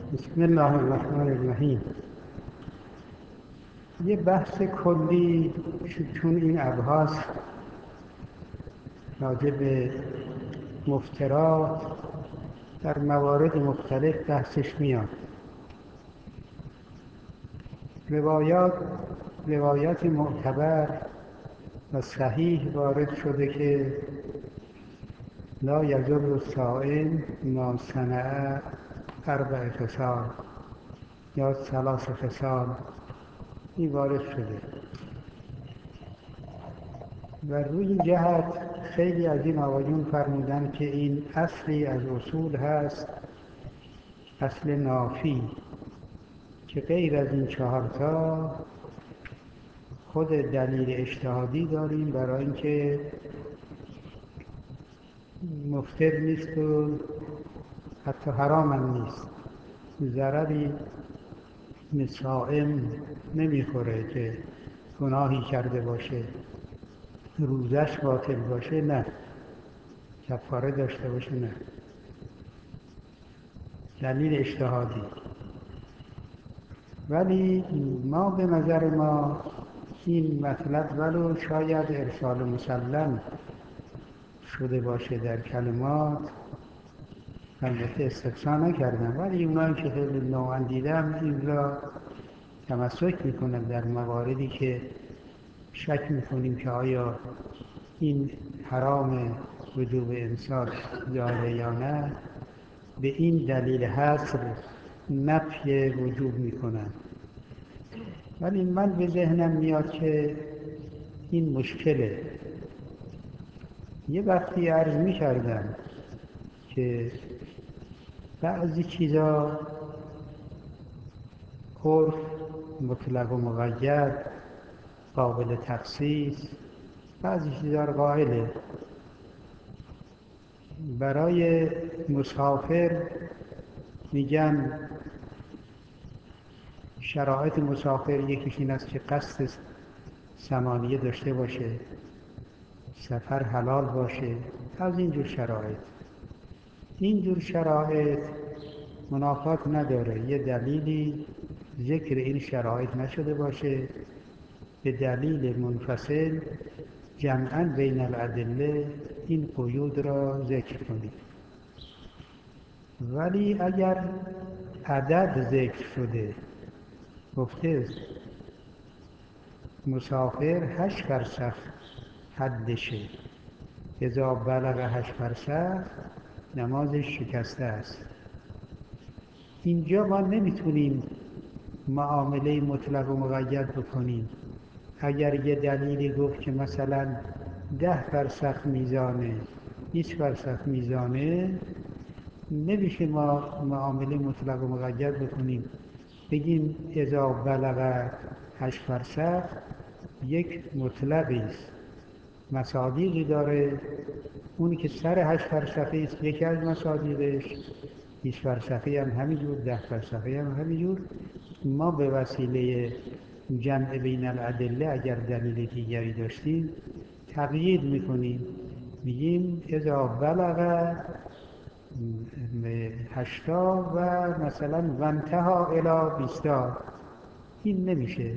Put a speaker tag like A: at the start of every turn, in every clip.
A: بسم الله الرحمن الرحیم. یه بحث کلی چون این ابحاث راجع به مفترات در موارد مختلف بحثش میاد. روایات معتبر و صحیح وارد شده که لا یضر الصائم ما صنع 4 خصال یا 3 خصال این وارد شده و روی این جهت خیلی از این آقایون فرمودن که این اصلی از اصول هست، اصل نافی، که غیر از این 4 خود دلیل اجتهادی داریم برای اینکه مفطر نیست و حتی حرام هم نیست، ضرری صائم نمیخوره که گناهی کرده باشه، روزش باطل باشه، نه کفاره داشته باشه، نه دلیل اجتهادی. ولی ما به نظر ما این مطلب ولو شاید ارسال مسلم شده باشه در کلمات، البته استقصا نکردم، ولی اونایی که خیلی نواندیدم این را تمسک میکنم در مواردی که شک میکنیم که آیا این حرام وجوب امساک داره یا نه، به این دلیل حصر نفی وجوب میکنم. ولی من به ذهنم میاد که این مشکله. یه وقتی عرض میکردم که بعضی چیزا عرف مطلق و مقید قابل تخصیص، بعضی چیزا رو قائله. برای مسافر میگن شرایط مسافر یکیش این است که قصد ثمانیه داشته باشه، سفر حلال باشه. از اینجور شرایط منافات نداره یه دلیلی ذکر این شرایط نشده باشه، به دلیل منفصل جمعاً بین الادله این قیود را ذکر کنید. ولی اگر عدد ذکر شده، گفته مسافر 8 فرسخ حدشه، اذا بلغ 8 فرسخ نمازش شکسته است، اینجا ما نمیتونیم معامله مطلق و مقید بکنیم. اگر یه دلیلی گفت که مثلا 10 فرسخ میزانه، 20 فرسخ میزانه، نمیشه ما معامله مطلق و مقید بکنیم بگیم اذا بلغ 8 فرسخ یک مطلقی است، مصادیقی داره، اونی که سر 8 فرسخی است یکی از مصادیقش، 20 فرسخی هم همینجور، 10 فرسخی هم همینجور. ما به وسیله جمع بین الادله اگر دلیل دیگری داشتیم تقیید میکنیم، میگیم اذا بلغ 80 و مثلا وانتها الی 20. این نمیشه.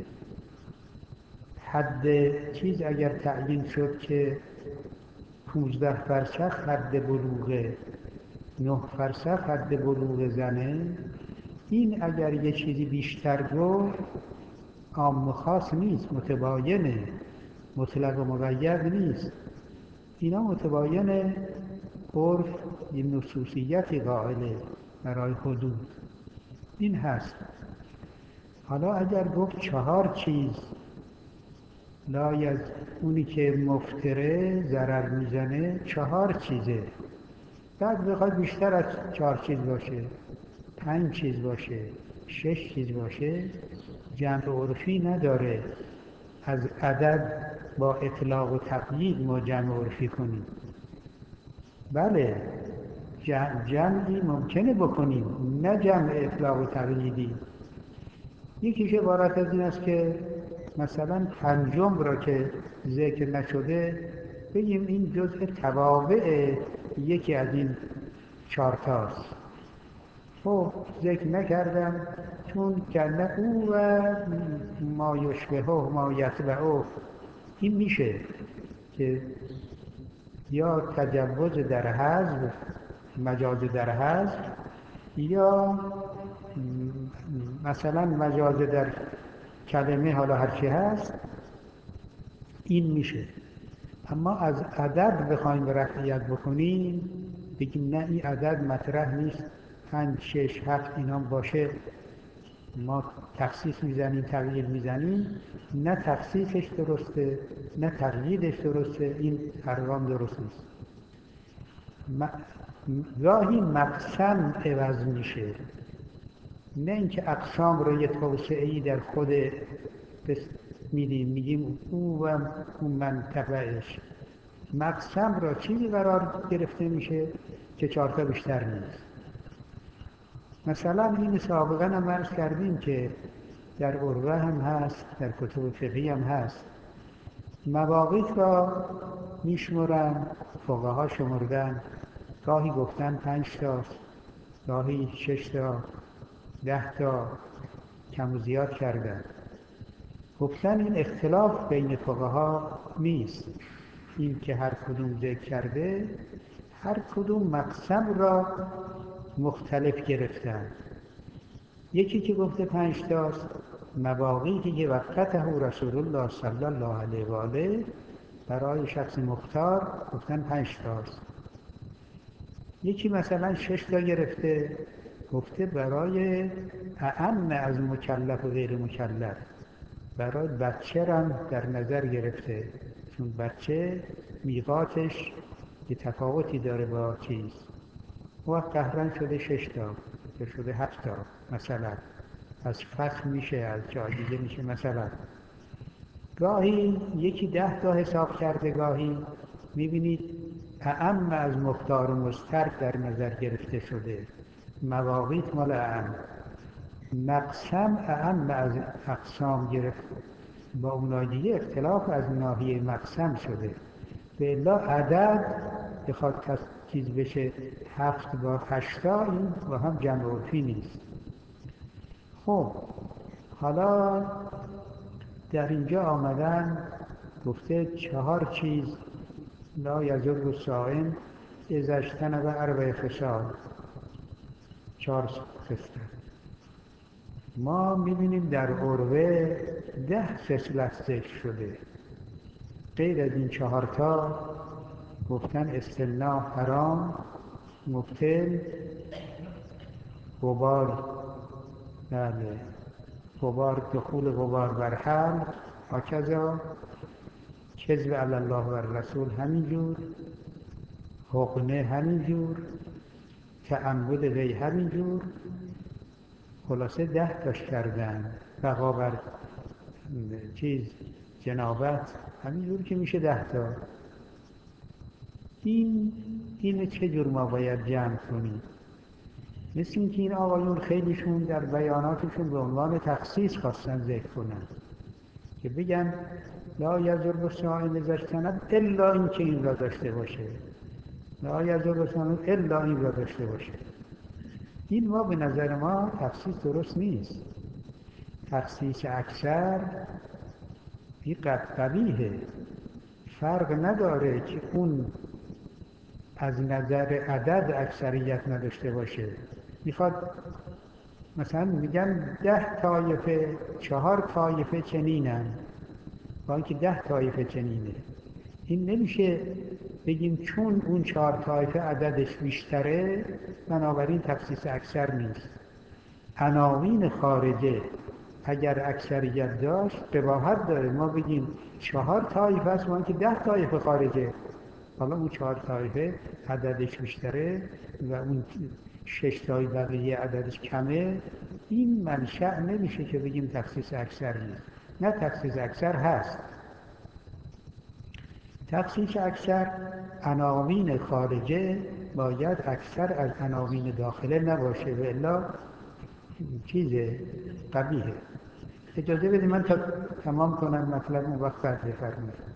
A: حد چیز اگر تعیین شد که 15 فرسخ حد بلوغه، 9 فرسخ حد بلوغ زنه، این اگر یه چیزی بیشتر گفت عام و خاص نیست، متباینه، مطلق و مقید نیست. اینا متباینه، عرف یه نصوصیتی قائله برای حدود، این هست. حالا اگر گفت 4 چیز لای از اونی که مفتره ضرر میزنه 4 چیزه، بعد بخواد بیشتر از 4 چیز باشه، 5 چیز باشه، 6 چیز باشه، جمع عرفی نداره از عدد با اطلاق و تقیید ما جمع عرفی کنیم. بله جمعی ممکنه بکنیم، نه جمع اطلاق و تقییدی. یکیش عبارت از این است که مثلا 5 را که ذکر نشده بگیم این جزء توابع یکی از این 4 تاست. خب ذکر نکردم چون کنه او و ما یشبهه و ما یتبعه، این میشه که یا تجوز در حذف، مجاز در حذف، یا مثلا مجاز در کلمه، حالا هرچی هست این میشه. اما از عدد بخوایم رفعیت بکنیم، بگیم نه این عدد مطرح نیست، 5 6 7 اینا باشه، ما تخصیص میزنیم تقیید میزنیم، نه تخصیصش درسته نه تقییدش درسته، این ارقام درست نیست. گاهی مقسم عوض میشه، نه اینکه اقسام رو یه توسعه‌ای در خود میگیم او و اون منطقهش. مقسم را چیزی قرار گرفته میشه که 4 تا بیشتر نیست. مثلا این سابقا هم عرض کردیم که در عروه هم هست، در کتب فقهی هم هست. مواقیت را میشمرن، فقها شمردن، گاهی گفتن 5 تا، گاهی 6 تا، 10 تا، کم و زیاد کردن. گفتن این اختلاف بین فقها نیست، این که هر کدوم ذکر کرده، هر کدوم مقسم را مختلف گرفتن. یکی که گفته 5 تاست، مواقیتی که وقته رسول الله صلی الله علیه و آله برای شخص مختار گفتن 5 تاست. یکی مثلا 6 تا گرفته، گفته برای اعم از مکلف و غیر مکلف، برای بچه را در نظر گرفته، چون بچه میقاتش یه تفاوتی داره با چیز، و قهرن شده 6 تا یا شده 7 تا، مثلا از فخ میشه، از جای دیگه میشه. مثلا گاهی یکی 10 تا حساب کرده، گاهی میبینید اعم از مختار و مسترد در نظر گرفته شده، مواقیت مال اعم، مقسم اعم از اقسام گرفت، با اونای دیگه اختلاف از ناحیه مقسم شده. به الا عدد بخواد چیز بشه 7 با 8 تا، این با هم جمع عرفی نیست. خب حالا در اینجا آمدن گفته 4 چیز لا یضر الصائم اذا اجتنب 4 خصال، 4 خصلت. ما میبینیم در عروه 10 خصلت ذکر شده، غیر از این 4 تا گفتن استمناء حرام، مبتل، غبار، بله غبار، دخول غبار بر حلق، هکذا کذب علی الله و الرسول همینجور، حقنه همینجور، تعمد وی همینجور. خلاصه 10 تاش کردن. بقا بر چیز جنابت همینجور که میشه 10 تا. این چه جور ما باید جمع کنیم؟ مثل این که این آقایون خیلیشون در بیاناتشون به عنوان تخصیص خواستن ذکر کنن که بگن لا یضر الصائم اذا اجتنب الا این که این را داشته باشه، لا یضر الصائم الا این را داشته باشه. این ما به نظر ما تخصیص درست نیست. تخصیص اکثر این قبیحه، فرق نداره که اون از نظر عدد اکثریت نداشته باشه. میخواد مثلا میگن 10 طایفه، 4 طایفه چنینن، با اینکه 10 طایفه چنینه. این نمیشه بگیم چون اون 4 طایفه عددش بیشتره بنابراین تخصیص اکثر نیست. عناوین خارجه اگر اکثریت داشت قباحت داره ما بگیم 4 طایفه است با اینکه 10 طایفه خارجه، حالا اون 4 طایفه عددش بیشتره و اون 6 تای بقیه عددش کمه. این منشأ نمیشه که بگیم تخصیص اکثر نیست. نه، تخصیص اکثر هست. تخصیص اکثر عناوین خارجه باید اکثر از عناوین داخله نباشه و الا چیز قبیحه. اجازه بدید من تا تمام کنم مطلب اون وقت بعد بفرمایید.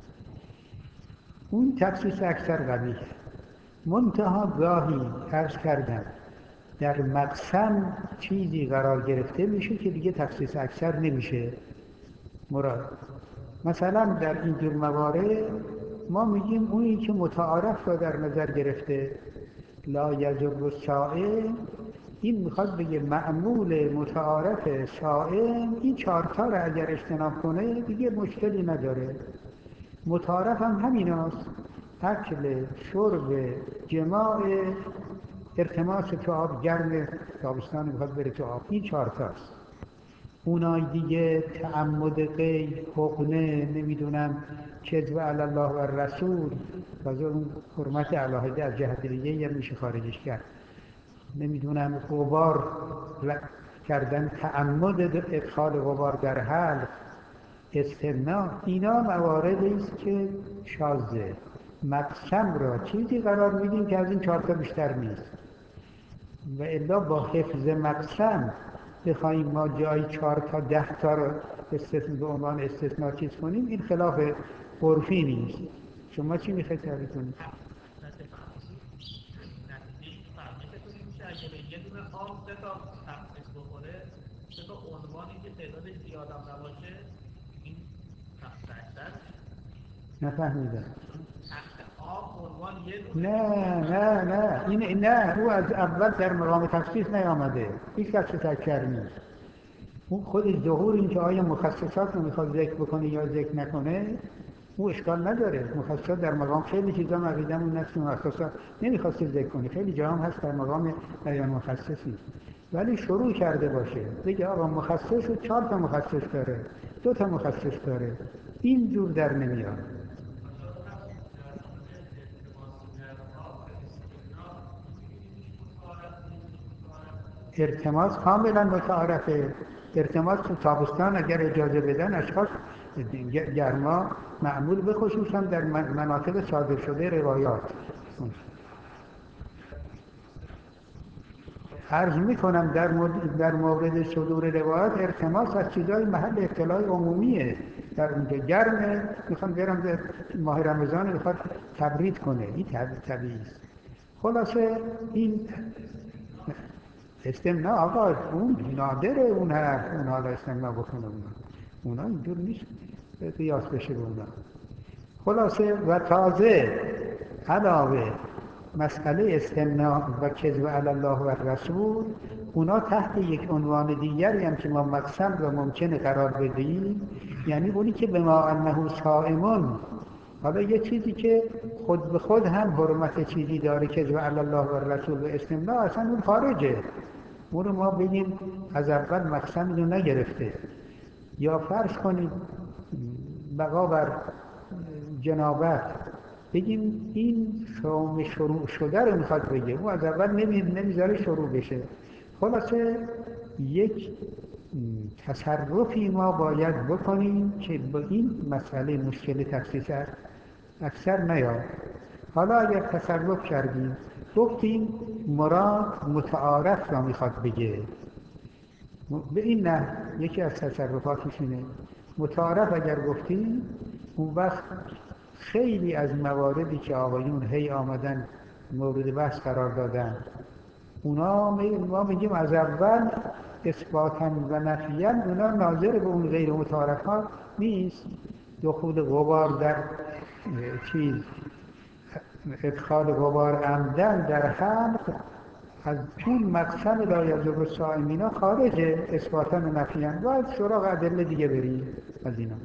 A: اون تخصیص اکثر قبیحه. منتها گاهی عرض کردم در مقسم چیزی قرار گرفته میشه که دیگه تخصیص اکثر نمیشه مراد. مثلا در اینجور موارد ما میگیم اونی که متعارف را در نظر گرفته لا یضر الصائم، این میخواد بگه معمول متعارف صائم این 4 تا را اگر اجتناب کنه دیگه مشکلی نداره. متعارف هم همیناست: اکل، شرب، جماع، التماس تو آب، گرم تابستان میخواد بره تو آب، این 4 تاست. اونای دیگه تعمد غیب، حقنه، نمیدونم کذب علی الله و رسول، تازه اون حرمت علاهده از جهت دیگه یه میشه خارجش کرد، نمیدونم غبار کردن، تعمد ادخال غبار در حلق، استمناء، اینا مواردی است که شاذه. مقسم را چیزی قرار میدیم که از این 4 تا بیشتر نیست و الا با حفظ مقسم بخوایم ما جای 4 تا 10 تا رو به عنوان استثناء چیز کنیم، این خلاف عرفی نیست. شما چی میخواید تعریف کنید؟
B: اگه به یه دونه آب 3 تا تخصیص بخوره، 3 تا عنوانی که تعدادش زیادم نباشه، این تخصیص اکثر
A: نفهمیدم.
B: آب عنوان یه دونه.
A: نه او از اول در مقام تخصیص نیامده، هیچ تخصیص اکثر نیست. اون خود ظهور این که آیا مخصصات رو میخواد ذکر بکنه یا ذکر نکنه، او اشکال نداره. مخصصات در مقام خیلی چیزا عقیدمون نفس مخصصات نمیخواسته ذکر کنه، خیلی جا هم هست در مقام بیان مخصص نیست، ولی شروع کرده باشه بگه آقا مخصص 4 تا مخصص داره، 2 تا مخصص داره، این جور در نمیاد. ارتماس کاملا متعارفه. ارتماس تو تابستان اگر اجازه بدن اشخاص گرما معمول به خصوص هم در مناطق صادر شده روایات. عرض میکنم در مورد صدور روایات ارتماس از چیزای محل اطلاع عمومیه. در اونجا گرمه، میخوام برم در ماه رمضان میخواد تبرید کنه، این طبیعی است. خلاصه این استمناء آقا اون نادره، اون حالا استمناء بکنه، اونا اینجور نیست قیاس بشه به اونا. خلاصه و تازه علاوه مسئله استمناء و کذب علی الله و رسول، اونا تحت یک عنوان دیگری هم که ما مقسم را ممکنه قرار بدهیم، یعنی اونی که به ما انه صائمون، حالا یه چیزی که خود به خود هم حرمت چیزی داره، کذب علی الله و رسول و استمناء، اصلا اون خارجه. اون رو ما بگیم از اول مقسم رو نگرفته. یا فرض کنید بقا بر جنابت، بگیم این صوم شروع شده رو میخواد بگه، اون از اول نمیذاره شروع بشه. خلاصه یک تصرفی ما باید بکنیم که با این مسئله مشکل تخصیص اکثر نیاد. حالا اگر تصرف کردیم گفتیم مراد متعارف را میخواد بگه، به این نه یکی از تصرفاتش اینه. متعارف اگر گفتیم اون وقت خیلی از مواردی که آقایون هی آمدن مورد بحث قرار دادن، اونا ما میگیم از اول اثباتا و نفیا اونا ناظر به اون غیر متعارف ها نیست. دخول غبار در چیز، ادخال غبار عمدن در حلق از اون مقسم لا یضر الصائمین خارجه، اثباتا و نفیا. باید سراغ ادله دیگه بریم از اینا.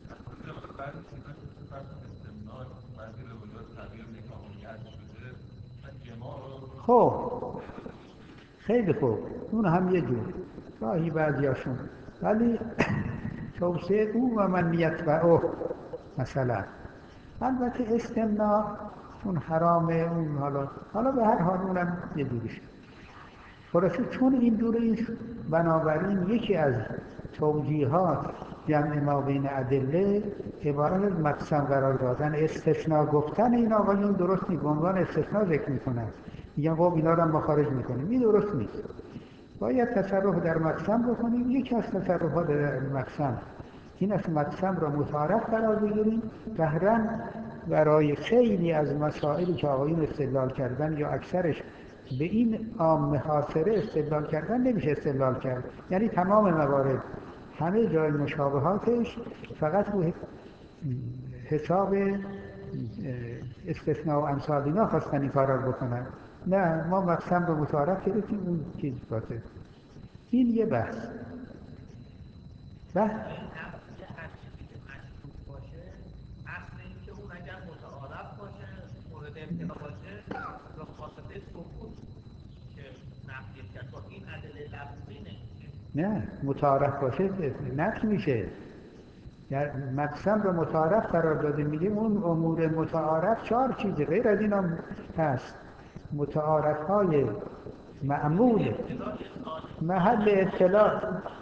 A: خب خیلی خوب، اون هم یه جور گاهی بعضیاشون، ولی توسعه او و من یتبعه مثلا. البته استمناء چون حرامه، اون حالا به هر حال اونم یه جوریشه. خلاصه چون این جوری، بنابراین یکی از توجیهات جمع ما بین ادله عبارت از مقسم قرار دادن. استثناء گفتن این آقایون درست نیست، به عنوان استثناء ذکر میکنن، میگن خب اینا رو هم ما خارج میکنیم، این درست نیست. باید تصرف در مقسم بکنیم. یکی از تصرفات در مقسم این است مقسم را متعارف قرار بگیریم، قهرن برای خیلی از مسائلی که آقایون استدلال کردن یا اکثرش به این عام حاصره استدلال کردن نمیشه استدلال کرد. یعنی تمام موارد همه جای مشابهاتش فقط رو حساب استثناء و امثال اینا خواستن این کارا رو بکنن. نه، ما مقسم رو متعارف گرفتیم اون چیز باشه. این یه بحث.
B: این نفی هر چیزی که مشروط باشه، اصل این که اون اگر متعارف باشه مورد ابتلا باشه به واسطه سکوت که نفیش کرد، با این ادله لفظی نمیشه.
A: نه، متعارف باشه نفی میشه. یعنی مقسم رو متعارف قرار داده، میگیم اون امور متعارف 4 چیزه، غیر از این هم هست. متعارف های معمول محل اطلاع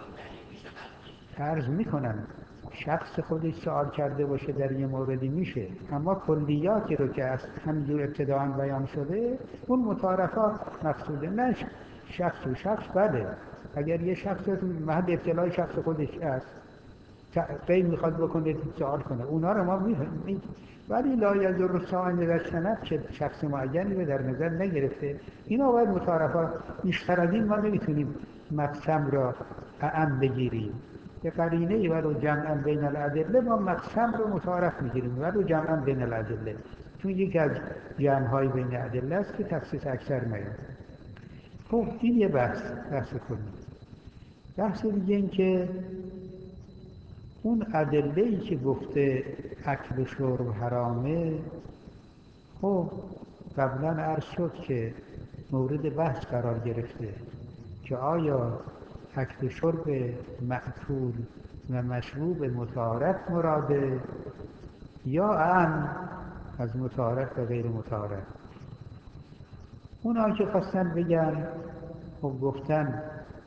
A: عرض میکنم. شخص خودش سوال کرده باشه در یه موردی میشه، اما کلیاتی رو که از همینجور ابتداعا بیان شده اون متعارفات مقصوده. نه شخص و شخص، بله اگر یه شخص محل اطلاع شخص خودش است غیر میخواد بکنه سوال کنه، اونا رو ما میفهمیم، ولی لا یضر الصائم اذا اجتنب که شخص معینی رو در نظر نگرفته. اینا باید متعارفات بیشتر از این ما نمیتونیم مقسم را اعم بگیریم. یه قرینه ولو جمعا بین الادله ما مقسم رو متعارف میگیریم ولو جمعا بین الادله، چون یکی از جمع‌های بین ادله است که تخصیص اکثر میاد. خب این یه بحث کلی. بحث دیگه این که اون ادله‌ای که گفته اکل و شرب حرامه، خب قبلا عرض شد که مورد بحث قرار گرفته که آیا اکل و شرب مأکول و مشروب متعارف مراده یا اعم از متعارف و غیر متعارف. اونا که خواستن بگن خب گفتن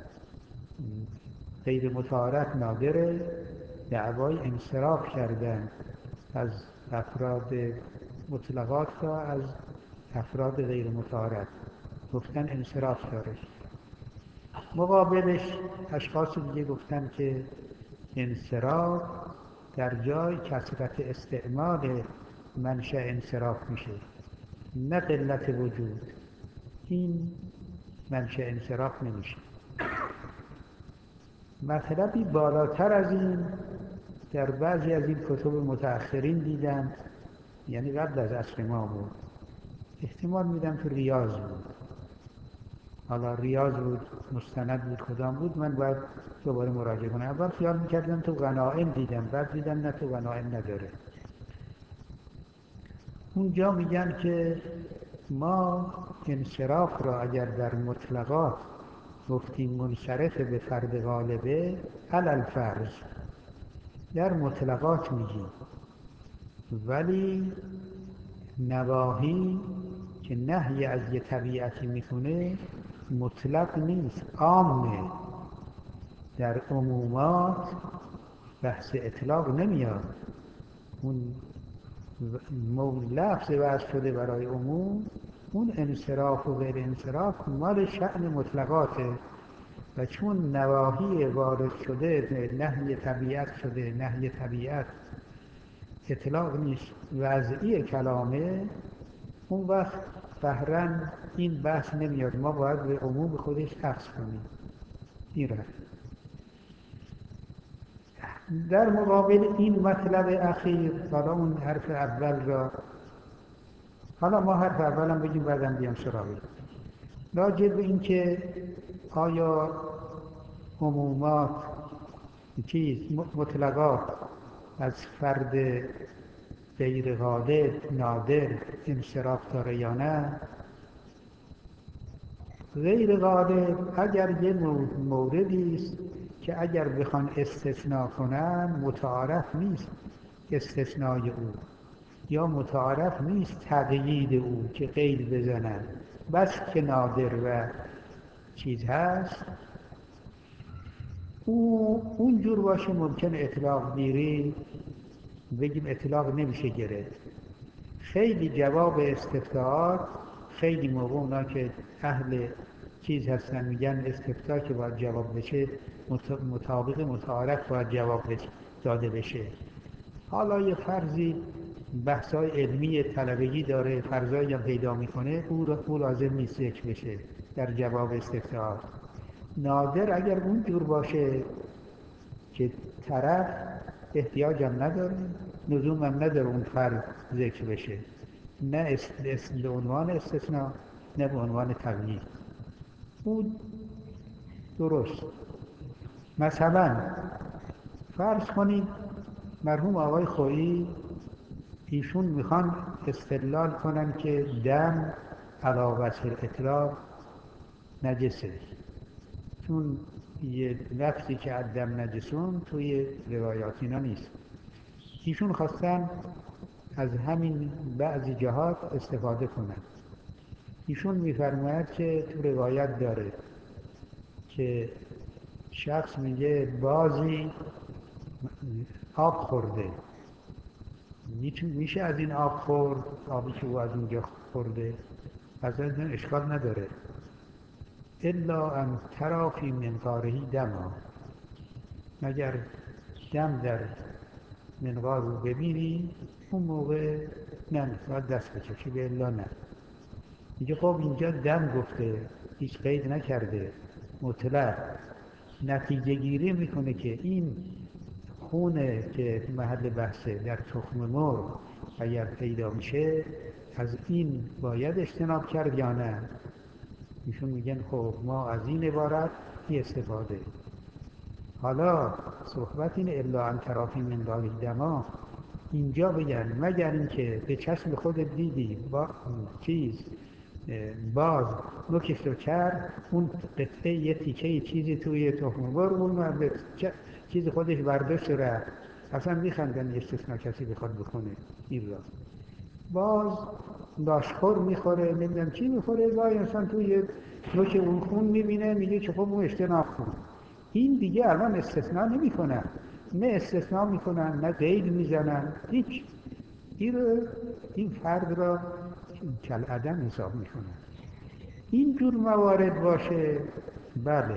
A: غیر متعارف نادره، دعوای انصراف کردن از افراد مطلقات را از افراد غیر متعارف، گفتن انصراف داره. مقابلش اشخاص دیگه گفتن که انصراف در جای کثرت استعمال منشأ انصراف میشه، نه قلت وجود. این منشأ انصراف نمیشه. مطلبی بالاتر از این در بعضی از این کتب متأخرین دیدم، یعنی قبل از عصر ما بود، احتمال میدم تو ریاض بود. حالا ریاض بود، مستند بود، کدام بود من باید دوباره مراجعه کنم. اول خیال میکردم تو غنائم دیدم، بعد دیدم نه تو غنائم نداره. اونجا میگن که ما انصراف را اگر در مطلقات گفتیم منصرف به فرد غالبه علل فرض در مطلقات میگیم، ولی نواهی که نهی از یه طبیعتی میکنه مطلق نیست، عامه. در عمومات بحث اطلاق نمیاد. اون لفظ وضع شده برای عموم، اون انصراف و غیر انصراف مال شأن مطلقاته و چون نواهی وارد شده نهی طبیعت شده، نهی طبیعت اطلاق نیست، وضعی کلامه، اون وقت بهراً این بحث نمیاد، ما باید به عموم خودش حفظ کنیم. این رفت. در مقابل این مطلب اخیر، حالا اون حرف اول را، حالا ما حرف اولم بگیم بعدم بیام سراغی، راجع به این که آیا عمومات مطلقات از فرد غیر غالب نادر انصراف داره یا نه. غیر غالب اگر یه موردی است که اگر بخوان استثناء کنن متعارف نیست استثنای او، یا متعارف نیست تقیید او که قید بزنن، بس که نادر و چیز هست، اونجور باشه ممکن اطلاق گیری بگیم اطلاق نمیشه گرفت. خیلی جواب استفتاءات خیلی موقع اونا که اهل چیز هستن میگن استفتاء که باید جواب بشه مطابق متعارف باید جواب داده بشه. حالا یه فرضی بحث‌های علمی طلبگی داره، فرضایی هم پیدا میکنه، او لازم نیست ذکر بشه در جواب استفتاء. نادر اگر اون جور باشه که طرف احتیاجم نداره، لزومم نداره اون فرض ذکر بشه، نه به عنوان استثناء نه به عنوان تقیید، اون درست. مثلا فرض کنید مرحوم آقای خویی ایشون میخوان استدلال کنن که دم علی وجه الاطلاق نجسه، چون یه لفظی که الدم نجسون توی روایات اینا نیست. ایشون خواستن از همین بعضی جهات استفاده کنن. ایشون میفرماید که تو روایت داره که شخص میگه بازی آب خورده، میشه از این آب خورد، آبی که او از اونجا خورده، از این اشکال نداره، الا ان تری فی منقاره دما، مگر دم در منقار رو ببینی اون موقع نه باید دست بکشی، به الا نه. میگه خب اینجا دم گفته، هیچ قید نکرده، مطلق نتیجه گیری میکنه که این خونه که محل بحثه در تخم مرغ اگر پیدا میشه از این باید اجتناب کرد یا نه. ایشون میگن خب ما از این عبارت بی استفاده. حالا صحبت اینه الا ان تری فی منقاره دما، اینجا بگن مگر اینکه به چشم خودت دیدی با چیز باز نوکش رو کرد، اون قطعه یه تیکه چیزی توی تخم مرغ اون چیز خودش برداشت رفت، اصلا میخندن استثناء کسی بخواد بکنه این را. باز لاشخور میخوره، نمیدونم چی میخوره، گاهی اصلا توی نوک اون خون میبینه، میگه که خب اون اجتناب کن. این دیگه الان استثناء نمیکنن، نه استثناء میکنن نه قید میزنن، هیچ. این فرد را کالعدم حساب میکنن. این جور موارد باشه بله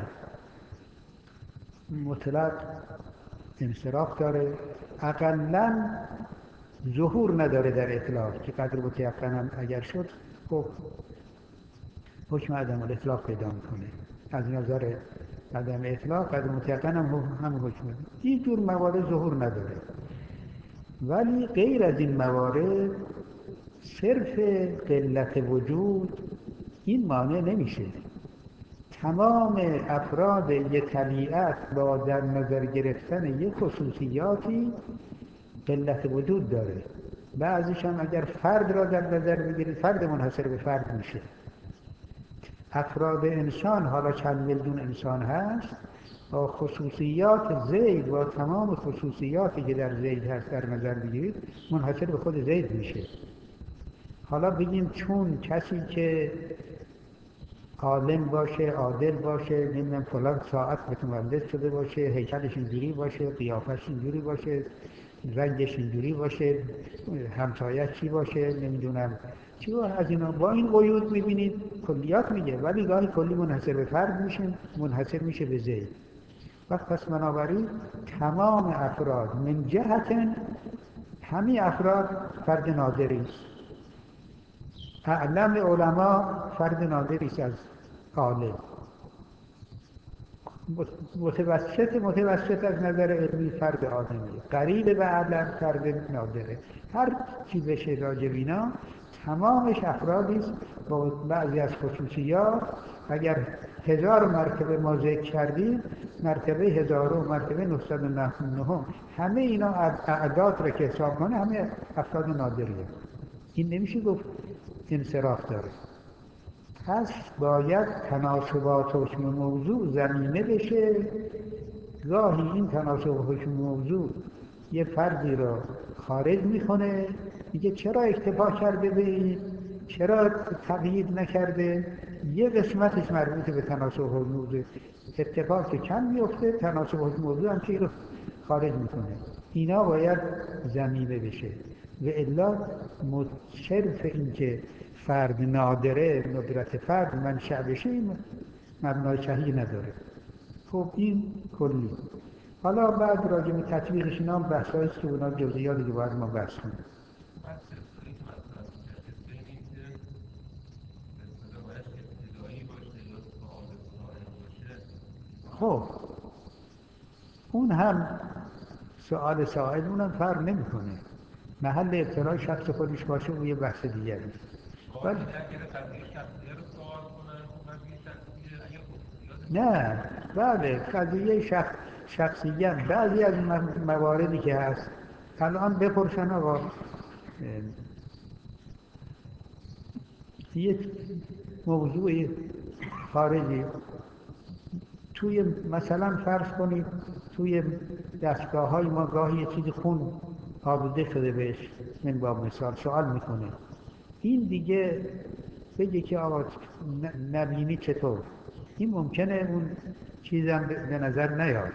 A: مطلق انصراف داره، اقلاً ظهور نداره در اطلاق که قدر متیقنم اگر شد خب حکم عدم الاطلاق پیدا میکنه. از نظر عدم اطلاق قدر متیقنم هم حکم این جور موارد ظهور نداره. ولی غیر از این موارد صرف قلت وجود این مانع نمیشه. تمام افراد یک طبیعت با در نظر گرفتن یک خصوصیاتی قلت وجود داره. بعضیش هم اگر فرد را در نظر بگیرید فرد منحصر به فرد میشه. افراد انسان حالا چند میلیون انسان هست با خصوصیات زید، با تمام خصوصیاتی که در زید هست در نظر بگیرید منحصر به خود زید میشه. حالا بگیم چون کسی که عالم باشه، عادل باشه، نمیدونم فلان ساعت متولد شده باشه، هیکلش اینجوری باشه، قیافش اینجوری باشه، رنگش اینجوری باشه، همسایه‌اش چی باشه، نمیدونم چی، از اینا با این قیود میبینید کلیات میگه، ولی گاهی کلی منحصر به فرد میشه، منحصر میشه به زید. وقت پس بنابراین تمام افراد من جهت همه افراد فرد نادری است. اعلم علما فرد نادری است از عالم. متوسط از نظر علمی فرد آدمیه، قریب به اعلم فرد نادره. هر چی بشه راجع به اینا تمامش افرادی است با بعضی از خصوصیات. اگر 1000 مرتبه ما ذکر کردیم، مرتبه 1000 و مرتبه 999 همه اینا اعداد را که حساب کنه همه افراد نادریه. این نمیشه گفت انصراف داره. پس باید تناسبات حکم موضوع زمینه بشه. گاهی این تناسب حکم موضوع یه فردی را خارج میکنه، میگه چرا اکتفا کرده به این، چرا تقیید نکرده. یه قسمتش مربوط به تناسب حکم موضوع، اتفاق که کم میفته تناسب حکم موضوع هم که این رو خارج میکنه. اینا باید زمینه بشه و الا صرف این که فرد نادره، ندرت فرد منشأ بشه، این مبنای صحیح نداره. خب این کلی. حالا بعد راجع به تطبیقش اینا بحثایی که اونا جزئیاتی که باید ما بحث کنیم.
B: من
A: خب اون هم سؤال سائل اونم فرق نمیکنه. محل ابتلای شخص خودش باشه اون یه بحث دیگری. ولی نه، بله قضیه شخصیت بعضی از مواردی که هست الان بپرسن آقا یک موضوع خارجی توی مثلا فرض کنید توی دستگاه های ما گاهی یه چیزی خون آلوده شده بهش، من با مثال سوال میکنه این دیگه بگه که آقا نبینی چطور، این ممکنه اون چیزم به نظر نیاد،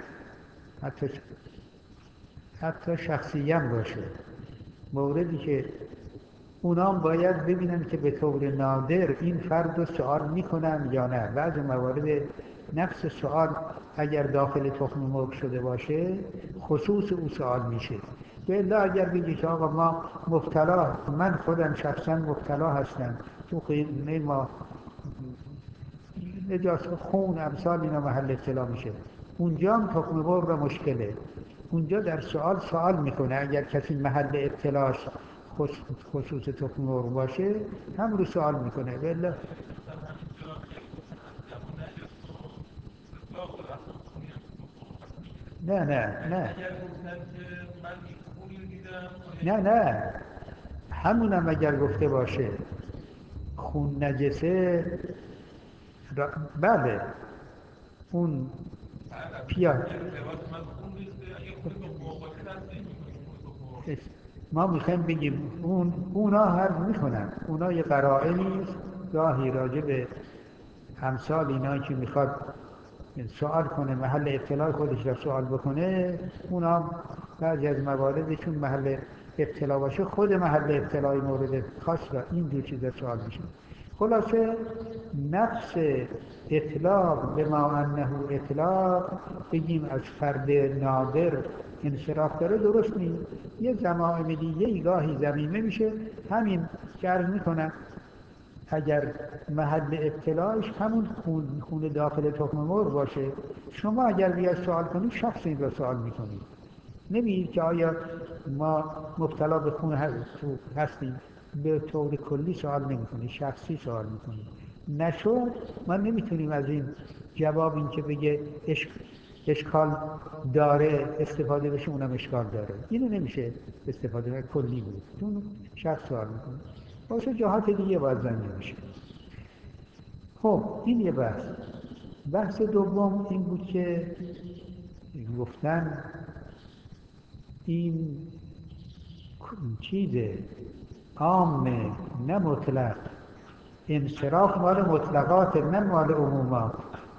A: حتی شخصی هم باشه. موردی که اونام باید ببینن که به طور نادر این فرد رو سوال میکنن یا نه. بعض موارد نفس سوال اگر داخل تخم مرغ شده باشه خصوص او سوال میشه. به الا اگر بگی که آقا ما مبتلا، من خودم شخصا مبتلا هستم تو خیمه ما نجاست خون امثال اینا محل ابتلا میشه، اونجا هم تخم مرغ را مشکله. اونجا در سوال میکنه اگر کسی محل ابتلاش خصوص تخم مرغ باشه هم رو سوال میکنه. بله نه نه نه نه نه همونم اگر گفته باشه خون نجسه بله اون پیاد ما میخوایم بگیم اونا حرف میکنن، اونا یه قرائنی گاهی راجع به امثال اینا که میخواد سوال کنه محل ابتلا خودش را سوال بکنه، اونا بعضی از مواردشون محل ابتلا باشه خود محل ابتلای مورد خاص را این دو چیز سوال میشه. خلاصه نفس اطلاق به ما انه اطلاق بگیم از فرد نادر انصراف داره درست نیست. یه زمائم دیگه ای گاهی ضمیمه میشه، همین که عرض میکنم اگر محل ابتلاش همون خون داخل تخم مرغ باشه، شما اگر بیاید سوال کنید شخص این را سوال میکنید، نمیگید که آیا ما مبتلا به خون هستیم، به طور کلی سوال نمیکنید، شخصی سوال میکنید. نشد ما نمیتونیم از این جواب این که بگه اشکال داره استفاده بشه اونم اشکال داره، اینو نمیشه استفاده کلی بود، چون شخص سوال میکنه باشه جهات دیگه باید زنده میشه. خب این یه بحث دوم این بود که گفتن این چیز عام نه مطلق، انصراف مال مطلقات نه مال عمومات.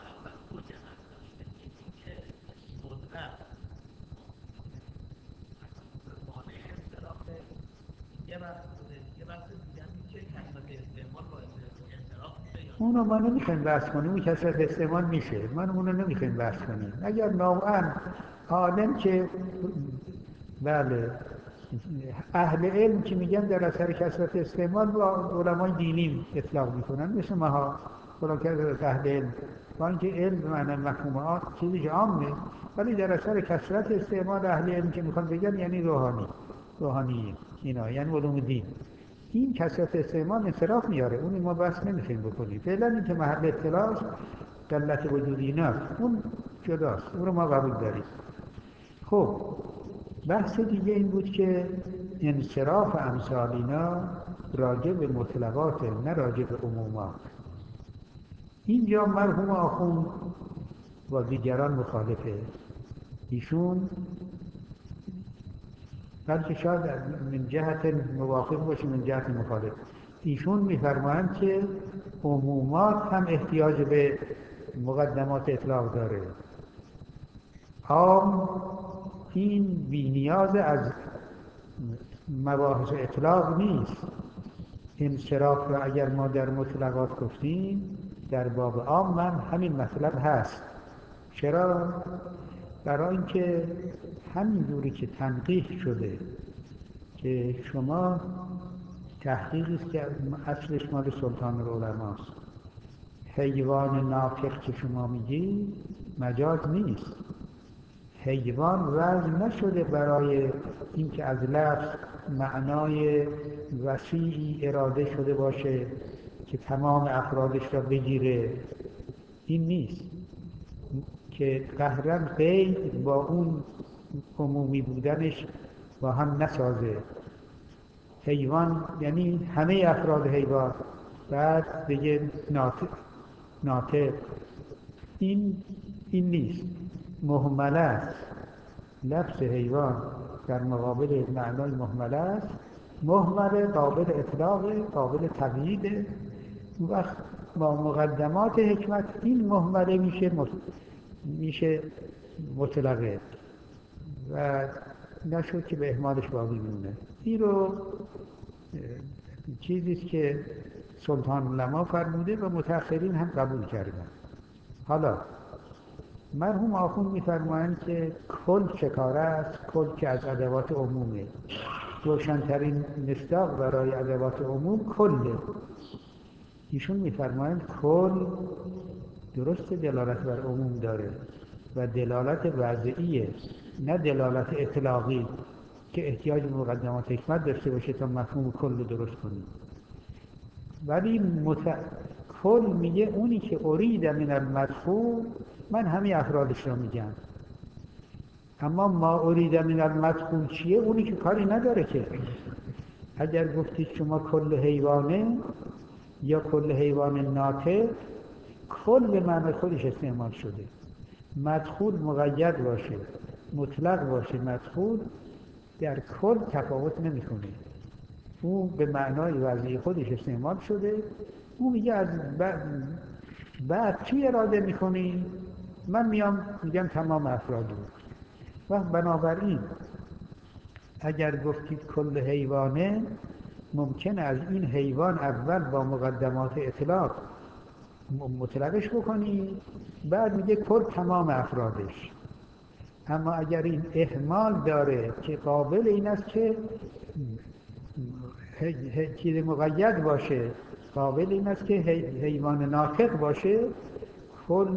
A: اونو ما نمیخوایم بحث کنیم، اون کثرت استعمال میشه، من اونو نمیخوایم بحث کنیم. اگر نوعا عالم که بله اهل علم که میگن در اثر کثرت استعمال با علمای دینی اطلاق میکنن مثل ماها خلاصه اهل علم، با اینکه علم معنی مفهوم چیزی عامه، ولی در اثر کثرت استعمال اهل علم که میخوان بگن یعنی روحانی اینا یعنی علوم دین، این کثرت استعمال انصراف میاره، اون ما بحث نمیخوایم بکنیم. فعلا این که محل اطلاعش دلت وجودی نه اون جداست، اون رو ما قبول داریم. خب بحث دیگه این بود که انصراف امثال اینا راجع به مطلقات نه راجع به عمومات. اینجا مرحوم آخوند با دیگران مخالفه، ایشون بلکه شاید من جهت موافق باشه من جهت مخالف، ایشون میفرمایند که عمومات هم احتیاج به مقدمات اطلاق داره. عام این بی‌نیاز از مباحث اطلاق نیست. انصراف را اگر ما در مطلقات گفتیم در باب عام من همین مطلب هست. چرا؟ برای اینکه همین جوری که تنقیح شده که شما تحقیقی است که اصلش مال سلطان العلماست، حیوان ناطق که شما میگید مجاز نیست. حیوان وضع نشده برای اینکه از لفظ معنای وسیعی اراده شده باشه که تمام افرادش را بگیره. این نیست که قهرا قید با اون عمومی بودنش با هم نسازه. حیوان یعنی همه افراد حیوان، بعد دیگه ناطق. این نیست، مهمله است. لفظ حیوان در مقابل معنای مهمله است. مهمله قابل اطلاق، قابل تقیید. وقت با مقدمات حکمت این مهمله میشه مطلقه و نشد که به اهمالش باقی میمونه. این رو چیزیست که سلطان العلماء فرموده و متأخرین هم قبول کردن. حالا مرحوم آخوند می‌فرمایند که کل چه کاره است؟ کل که از ادوات عمومه. روشن‌ترین مصداق برای ادوات عموم کله. ایشون می‌فرمایند کل درست دلالت بر عموم داره و دلالت وضعیه، نه دلالت اطلاقی که احتیاج به مقدمات حکمت داشته باشه تا مفهوم کل رو درست کنیم. ولی کل میگه اونی که ارید من المدخول، من همه افرادش رو میگم. اما ما ارید من المدخول چیه؟ اونی که کاری نداره. که اگر گفتید شما کل حیوانه یا کل حیوان ناطق، کل به معنی خودش استعمال شده. مدخول مقید باشه، مطلق باشه، مدخول در کل تفاوت نمیکنه. اون به معنای وضعی خودش استعمال شده. اون میگه از بعد چی اراده میکنی؟ من میگم تمام افراد رو. و بنابراین اگر گفتید کل حیوانه، ممکنه از این حیوان اول با مقدمات اطلاق مطلقش بکنی، بعد میگه کل تمام افرادش. اما اگر این احتمال داره که قابل این است که چیز مقید باشه، قابل این است که حیوان ناطق باشه، کل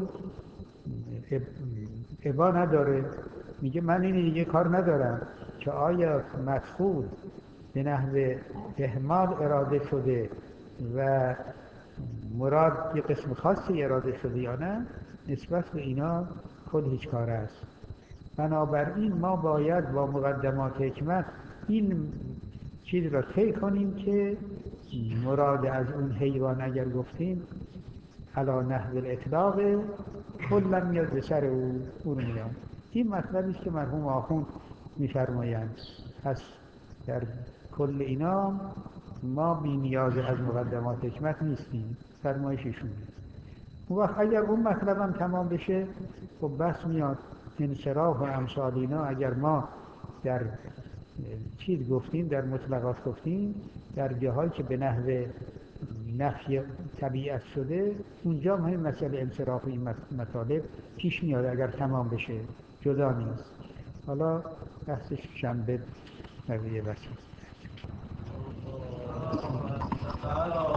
A: ابا نداره. میگه من این دیگه کار ندارم که آیا مدخول به نحو اهمال اراده شده و مراد یه قسم خاصی اراده شده یا نه. نسبت به اینا کل هیچ کار است. بنابراین ما باید با مقدمات حکمت این چیز را طی کنیم که مراد از اون حیوان اگر گفتیم علا نحو الاطلاق، کلا میاد به سر او رو میاد. این مطلبی است که مرحوم آخوند می‌فرمایند. پس در کل اینا ما بی نیاز از مقدمات حکمت نیستیم. فرمایششونه. اون وقت اگر اون مطلب هم تمام بشه، خب بس میاد انصراف و امثال اینا. اگر ما در چیز گفتیم، در مطلقات گفتیم، در جاهایی که به نحو نفی طبیعت شده، اونجا هم همین مسئله انصراف این مطالب پیش میاد. اگر تمام بشه جدا نیست. حالا بحثش شنبه بقیه بسید.